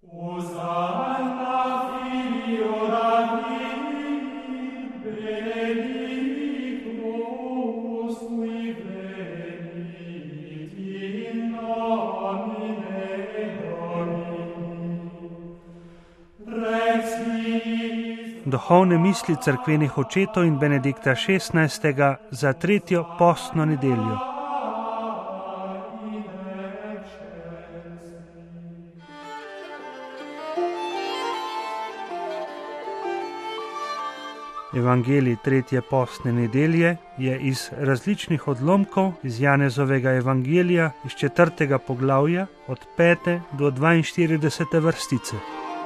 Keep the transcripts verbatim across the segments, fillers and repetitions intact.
Duhovne misli cerkvenih očetov in Benedikta šestnajstega za tretjo postno nedeljo. Evangelij tretje postne nedelje je iz različnih odlomkov iz Janezovega evangelija iz četrtega poglavja od pete do dvainštiridesete vrstice.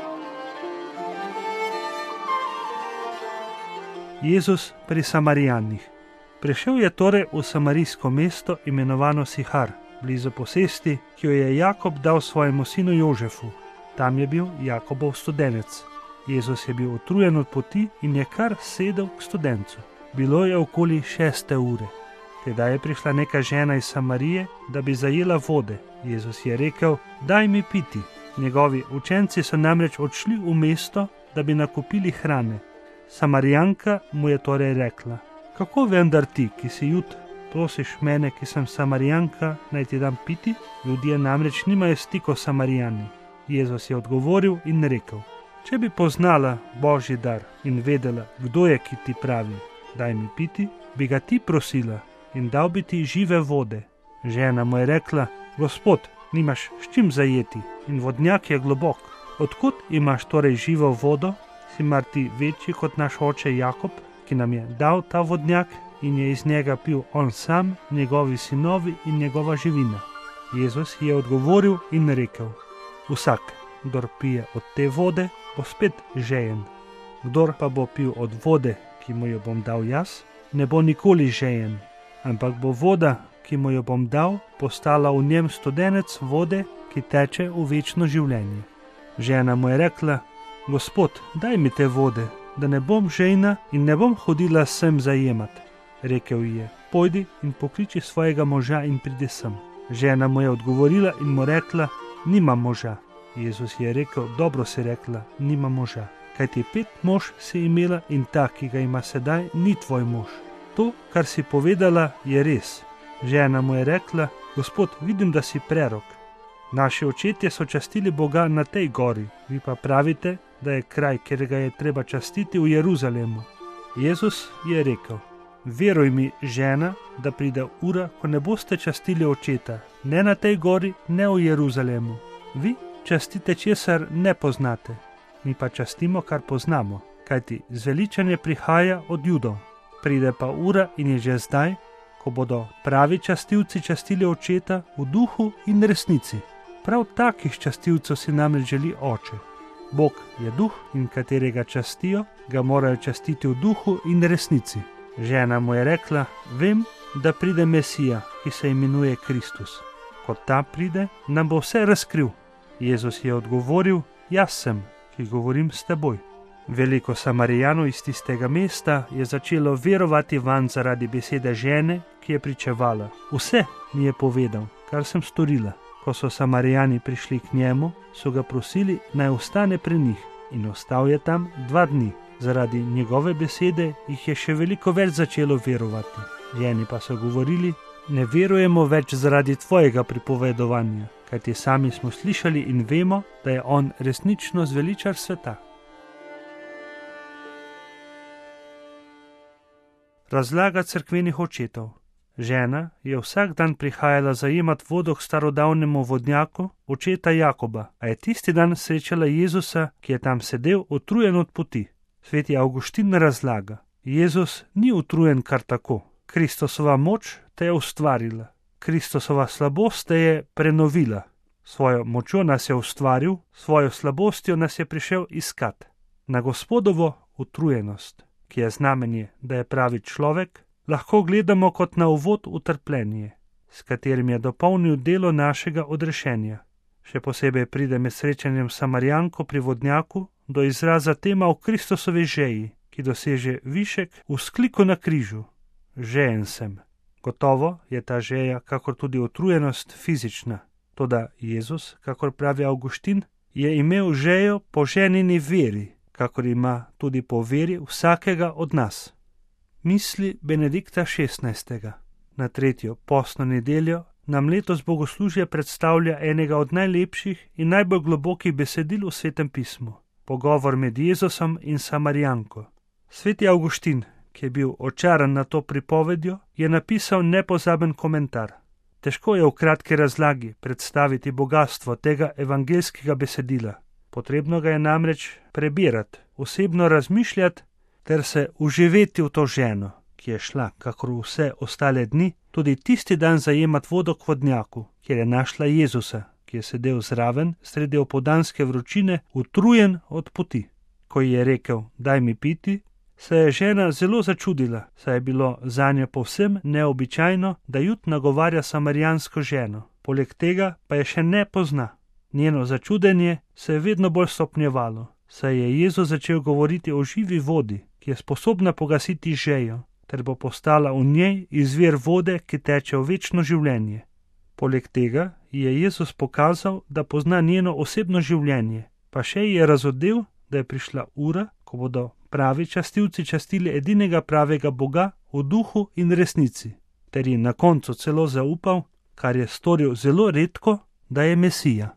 Jezus pri Samarijanih. Prišel je torej v samarijsko mesto imenovano Sihar, blizu posesti, ki jo je Jakob dal svojemu sinu Jožefu. Tam je bil Jakobov studenec. Jezus je bil utrujen od poti in je kar sedel k studencu. Bilo je okoli šeste ure. Tedaj je prišla neka žena iz Samarije, da bi zajela vode. Jezus je rekel: "Daj mi piti." Njegovi učenci so namreč odšli v mesto, da bi nakupili hrane. Samarijanka mu je torej rekla: "Kako vendar ti, ki si Jud, prosiš mene, ki sem Samarijanka, naj ti dam piti?" Ljudje namreč nimajo stikov s Samarijani. Jezus je odgovoril in rekel: "Če bi poznala Božji dar in vedela, kdo je, ki ti pravi, daj mi piti, bi ga ti prosila in dal bi ti žive vode." Žena mu je rekla: "Gospod, nimaš s čim zajeti in vodnjak je globok. Odkot imaš torej živo vodo? Si mar ti večji kot naš oče Jakob, ki nam je dal ta vodnjak in je iz njega pil on sam, njegovi sinovi in njegova živina?" Jezus je odgovoril in rekel: "Vsak, kdor pije od te vode, bo spet žejen. Kdor pa bo pil od vode, ki mu jo bom dal jaz, ne bo nikoli žejen, ampak bo voda, ki mu jo bom dal, postala v njem studenec vode, ki teče v večno življenje." Žena mu je rekla: "Gospod, daj mi te vode, da ne bom žejna in ne bom hodila sem zajemat." Rekel ji je: "Pojdi in pokliči svojega moža in pridi sem." Žena mu je odgovorila in mu rekla: "Nimam moža." Jezus je rekel: "Dobro si rekla, nima moža, kajti pet mož si imela in ta, ki ga ima sedaj, ni tvoj mož. To, kar si povedala, je res." Žena mu je rekla: "Gospod, vidim, da si prerok. Naši očetje so častili Boga na tej gori, vi pa pravite, da je kraj, kjer ga je treba častiti, v Jeruzalemu." Jezus je rekel: "Veruj mi, žena, da pride ura, ko ne boste častili očeta, ne na tej gori, ne v Jeruzalemu. Vi častite, česar ne poznate, mi pa častimo, kar poznamo, kajti zveličanje prihaja od Judov. Pride pa ura in je že zdaj, ko bodo pravi častilci častili očeta v duhu in resnici. Prav takih častilcev si namreč želi oče. Bog je duh in katerega častijo, ga morajo častiti v duhu in resnici." Žena mu je rekla: "Vem, da pride Mesija, ki se imenuje Kristus. Ko ta pride, nam bo vse razkril." Jezus je odgovoril: "Jaz sem, ki govorim s teboj." Veliko Samarijanov iz tistega mesta je začelo verovati vanj zaradi besede žene, ki je pričevala: "Vse mi je povedal, kar sem storila." Ko so Samarijani prišli k njemu, so ga prosili, naj ostane pri njih, in ostal je tam dva dni. Zaradi njegove besede jih je še veliko več začelo verovati. Ženi pa so govorili: "Ne verujemo več zaradi tvojega pripovedovanja, kajti sami smo slišali in vemo, da je on resnično zveličar sveta." Razlaga cerkvenih očetov. Žena je vsak dan prihajala zajemat vodo k starodavnemu vodnjaku očeta Jakoba, a je tisti dan srečala Jezusa, ki je tam sedel utrujen od poti. Sveti Avguštin razlaga: Jezus ni utrujen kar tako. Kristusova moč te je ustvarila. Kristusova slabost te je prenovila. Svojo močjo nas je ustvaril, svojo slabostjo nas je prišel iskat. Na Gospodovo utrujenost, ki je znamenje, da je pravi človek, lahko gledamo kot na uvod v trpljenje, s katerim je dopolnil delo našega odrešenja. Še posebej pride med srečanjem Samarijanko pri vodnjaku do izraza tema o Kristusovi žeji, ki doseže višek v vzkliku na križu: žejen sem. Gotovo je ta žeja, kakor tudi utrujenost, fizična. Toda Jezus, kakor pravi Avguštin, je imel žejo po ženini veri, kakor ima tudi po veri vsakega od nas. Misli Benedikta šestnajstega. Na tretjo postno nedeljo nam letos bogoslužje predstavlja enega od najlepših in najbolj globokih besedil v Svetem pismu. Pogovor med Jezusom in Samarijanko. Sveti Avguštin, ki je bil očaran na to pripovedjo, je napisal nepozaben komentar. Težko je v kratki razlagi predstaviti bogastvo tega evangeljskega besedila. Potrebno ga je namreč prebirati, osebno razmišljati ter se uživeti v to ženo, ki je šla, kakor vse ostale dni, tudi tisti dan zajemati vodo k vodnjaku, kjer je našla Jezusa, ki je sedel zraven sredi opoldanske vročine, utrujen od poti. Ko ji je rekel, daj mi piti, se je žena zelo začudila, saj je bilo zanjo povsem neobičajno, da jud nagovarja samarijansko ženo. Poleg tega pa je še ne pozna. Njeno začudenje se je vedno bolj stopnjevalo, saj je Jezus začel govoriti o živi vodi, ki je sposobna pogasiti žejo, ter bo postala v njej izvir vode, ki teče v večno življenje. Poleg tega je Jezus pokazal, da pozna njeno osebno življenje, pa še ji je razodel, da je prišla ura, ko bodo pravi častilci častili edinega pravega Boga v duhu in resnici, ter ji na koncu celo zaupal, kar je storil zelo redko, da je Mesija.